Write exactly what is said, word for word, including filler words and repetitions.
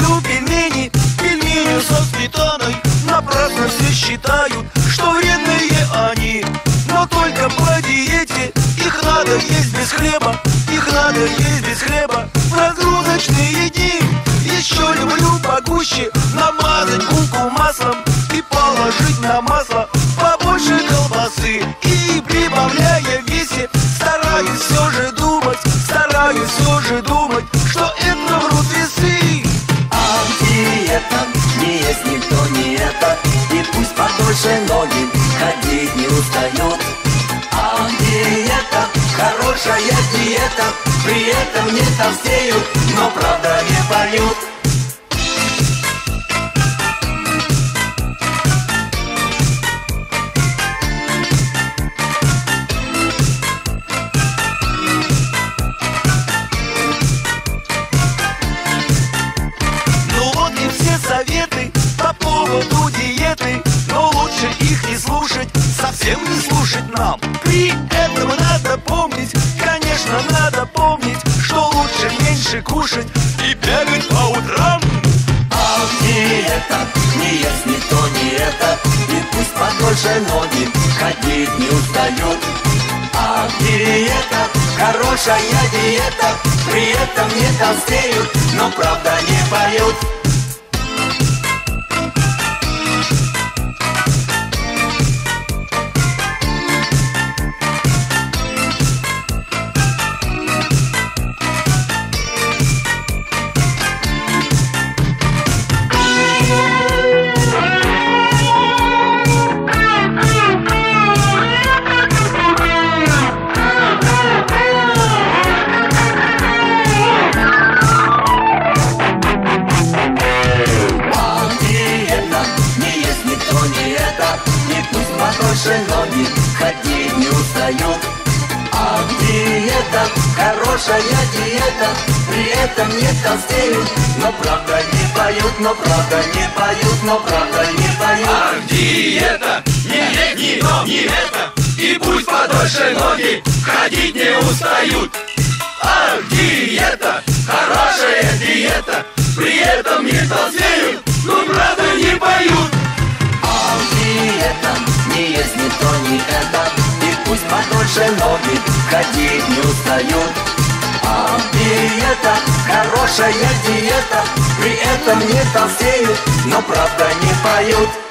люблю пельмени, пельмени со сметаной. Напрасно все считают, что вредные они, но только по диете. Их надо есть без хлеба, их надо есть без хлеба в разгрузочные дни. Еще люблю погуще намазать булку маслом и положить на масло побольше колбасы. И прибавляя в весе, стараюсь все же думать, стараюсь все же думать, что это врут весы. А диета не есть никто не это, и пусть подольше ноги ходить не устает. А диета, хорошая диета, при этом не толстеют, но правда не поют. Ну вот и все советы по поводу диеты, но лучше их не слушать, совсем не слушать нам. При этом надо помнить, конечно, надо помнить, что лучше меньше кушать и бегать по утрам. А диета не есть ни то, ни это, и пусть подольше ноги ходить не устают. А диета, хорошая диета, при этом не толстеют, но правда не поют. Подольше ноги ходить не устают. А диета, хорошая диета, при этом не толстеют, но правда не поют, но правда не поют, но правда не поют. А диета не есть ни то, ни это, и пусть подольше ноги ходить не устают. А диета, хорошая диета, при этом не толстеют, но правда не поют. А диета не есть ни то, ни это, и пусть подольше ноги ходить не устают. А диета, хорошая диета, при этом не толстеют, но правда не поют.